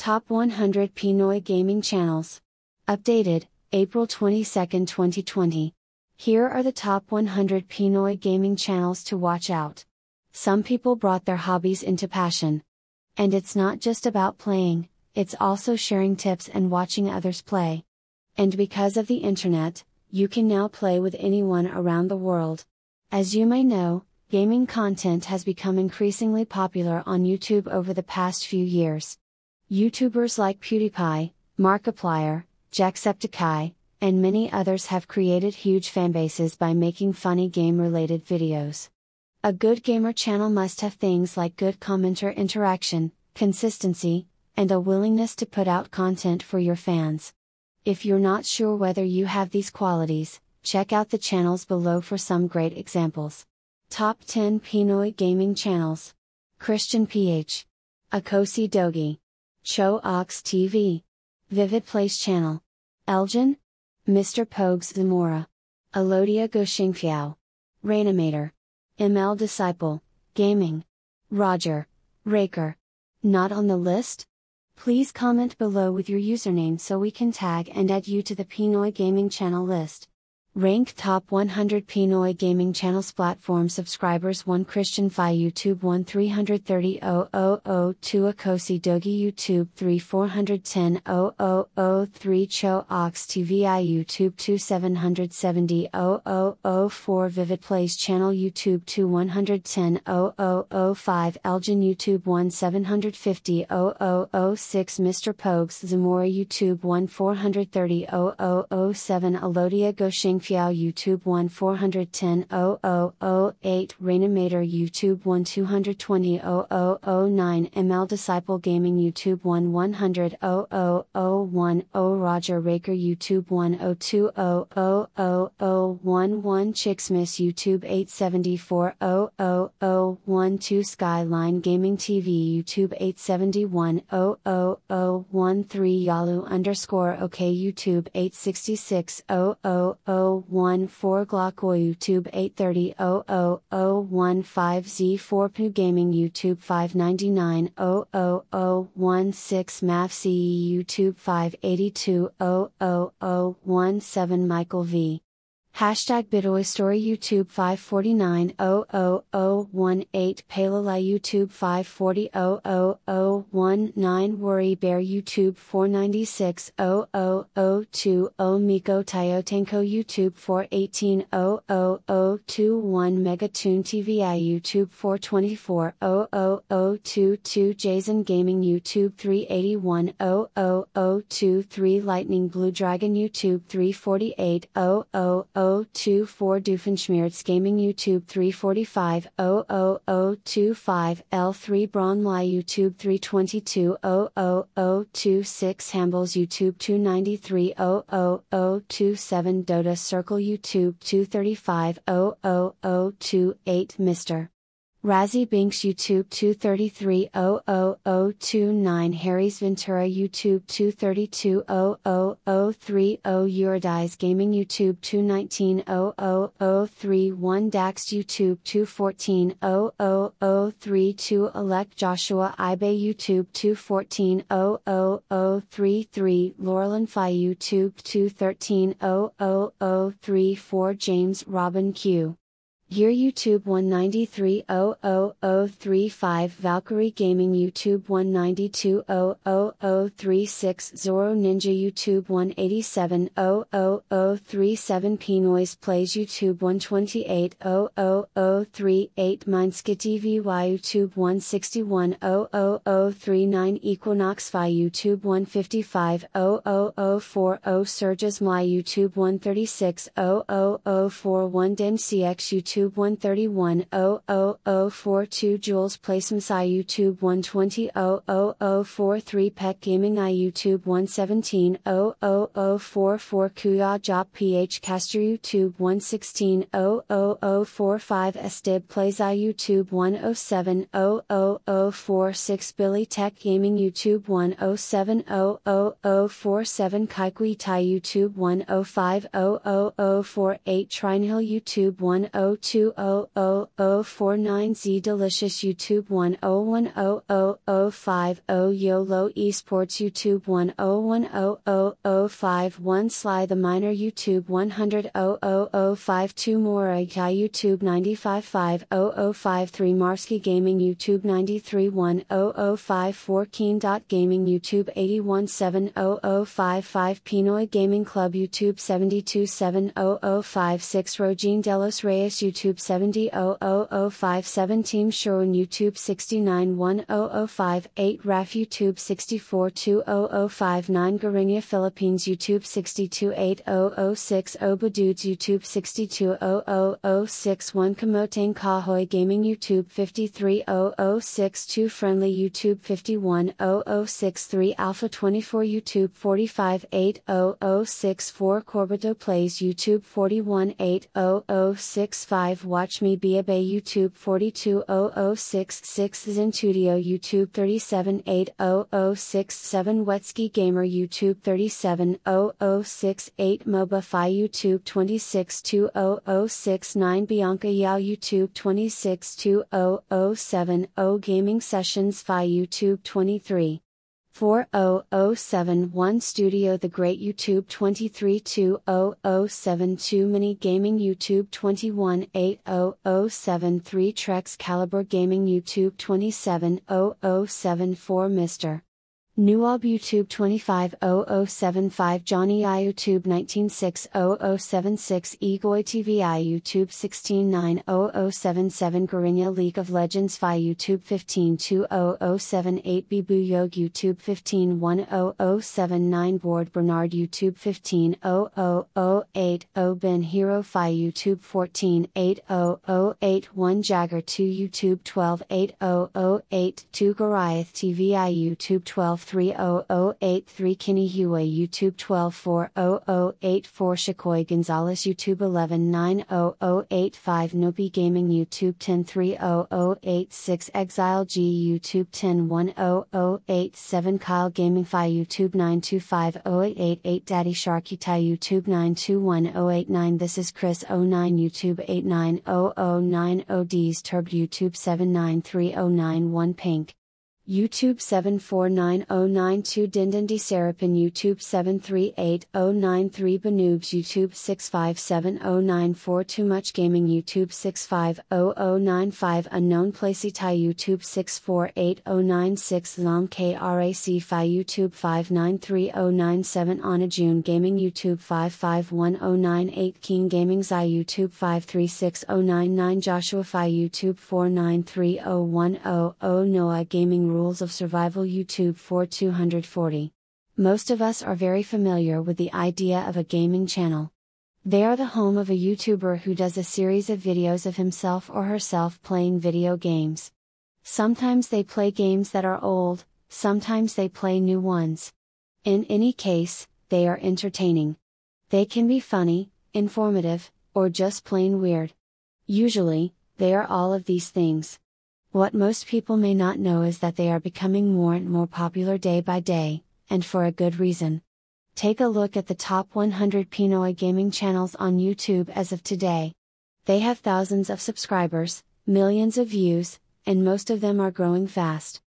Top 100 Pinoy Gaming Channels. Updated, April 22, 2020. Here are the top 100 Pinoy gaming channels to watch out. Some people brought their hobbies into passion. And it's not just about playing, it's also sharing tips and watching others play. And because of the internet, you can now play with anyone around the world. As you may know, gaming content has become increasingly popular on YouTube over the past few years. YouTubers like PewDiePie, Markiplier, Jacksepticeye, and many others have created huge fanbases by making funny game-related videos. A good gamer channel must have things like good commenter interaction, consistency, and a willingness to put out content for your fans. If you're not sure whether you have these qualities, check out the channels below for some great examples. Top 10 Pinoy Gaming Channels. Christian PH. Akosi Dogi. Cho Ox TV. Vivid Plays Channel. Elgin. Mr. Pogues Zamora. Alodia Goshingfiao. Rainimator. ML Disciple, Gaming. Roger. Raker. Not on the list? Please comment below with your username so we can tag and add you to the Pinoy Gaming Channel list. Rank Top 100 Pinoy Gaming Channels. Platform Subscribers 1 Christian Phi YouTube 1 330,002 Akosi Dogi YouTube 3 410,003 Cho Ox TVI YouTube 2 770,004 Vivid Plays Channel YouTube 2 110,005 Elgin YouTube 1 750,006 Mr. Pogues Zamora YouTube 1 430,007 Alodia Goshing YouTube 1 410,008 Rainimator YouTube 1 220,009 ML Disciple Gaming YouTube 1 100,010 Roger Raker YouTube 102,00011 Chicksmiss YouTube 874,00012 Skyline Gaming TV YouTube 871,00013 Yalu_OK YouTube 866,000 14 Glockoy YouTube 830,00015 Z4 Poo Gaming YouTube 599,00016 MAF CE YouTube 582,00017 Michael V. Hashtag Bitoy Story YouTube 549,00018 Palala YouTube 540,00019 Worry Bear YouTube 496,00020 Miko Tayotenko YouTube 418,00021 Megatoon TVI YouTube 424,00022 Jason Gaming YouTube 381,00023 Lightning Blue Dragon YouTube 348,000 024 Doofenshmirtz Gaming YouTube 345,00025 L3 Bronly YouTube 322,00026 Hambles YouTube 293,00027 Dota Circle YouTube 235,00028 Mr. Razzie Binks YouTube 233,00029 Harry's Ventura YouTube 232,00030 Eurydice Gaming YouTube 219,00031 Dax YouTube 214,00032 Elect Joshua Ibe YouTube 214,00033 Laurelin Phi YouTube 213,00034 James Robin Q. Year YouTube 193,00035 Valkyrie Gaming YouTube 192,00036 Zoro Ninja YouTube 187,00037 Pinoy's Plays YouTube 128,00038 Mindska TV YouTube 161,00039 Equinox Phi YouTube 155,00040 Surges My YouTube 136,00041 DemCX YouTube 131,00042 Jules Placemasai YouTube 120,00043 Pet Gaming I YouTube 117,00044 Kuya Jop PH Caster YouTube 116,00045 Estib Plays I YouTube 107,00046 Billy Tech Gaming YouTube 107,00047 Kaikui Tai YouTube 105,00048 Trinehill YouTube 102 20049 Z Delicious YouTube 1010050 YOLO Esports Sports YouTube 1010051 Sly the Miner YouTube 100,00052 Morai YouTube 955053 Marsky Gaming YouTube 931054 Keen.Gaming YouTube 817055 Pinoy Gaming Club YouTube 7270056 Rogine Delos Reyes YouTube 70057 Team Sherwin YouTube 6910058 RAF YouTube 6420059 Garinia Philippines YouTube 6280006 Obadudes YouTube 6200061 Kamotang Kahoy Gaming YouTube 53062 Friendly YouTube 51063 Alpha 24 YouTube 4580064 Corbeto Plays YouTube 4180065 Watch Me Be a Bay YouTube 42066 Zentudio YouTube 3780067 Wetsky Gamer YouTube 37068 MobaFi YouTube 262069 Bianca Yao YouTube 262070 Gaming Sessions Fi YouTube 234071 Studio The Great YouTube 232072 Mini Gaming YouTube 218073 Trex Caliber Gaming YouTube 27074 Mr. Nuob YouTube 250075 Johnny I YouTube 196076 Egoy TVI YouTube 169077 Garinya League of Legends Fi YouTube 152078 Bibu Yog YouTube 151079 Board Bernard YouTube 15008 Ben Hero Fi YouTube 1480081 Jagger 2 YouTube 128082 Goliath TVI YouTube 123083 Kinney Hue YouTube 124084 Shakoy Gonzalez YouTube 119085 Nopi Gaming YouTube 103086 Exile G YouTube 101087 Kyle Gaming Fi YouTube 9250888 Daddy Sharky Tai YouTube 921089 This is Chris 09 YouTube 890090 D's Turb YouTube 793091 Pink YouTube 749092 Dindindi Serapin YouTube 738093 Banoobs YouTube 657094 Too Much Gaming YouTube 650095 Unknown Placitai YouTube 648096 Zom KRAC Fi YouTube 593097 Anna June Gaming YouTube 551098 King Gaming Zai YouTube 536099 Joshua Fi YouTube 493010 Noah Gaming Rules of Survival YouTube 4240. Most of us are very familiar with the idea of a gaming channel. They are the home of a YouTuber who does a series of videos of himself or herself playing video games. Sometimes they play games that are old, sometimes they play new ones. In any case, they are entertaining. They can be funny, informative, or just plain weird. Usually, they are all of these things. What most people may not know is that they are becoming more and more popular day by day, and for a good reason. Take a look at the top 100 Pinoy gaming channels on YouTube as of today. They have thousands of subscribers, millions of views, and most of them are growing fast.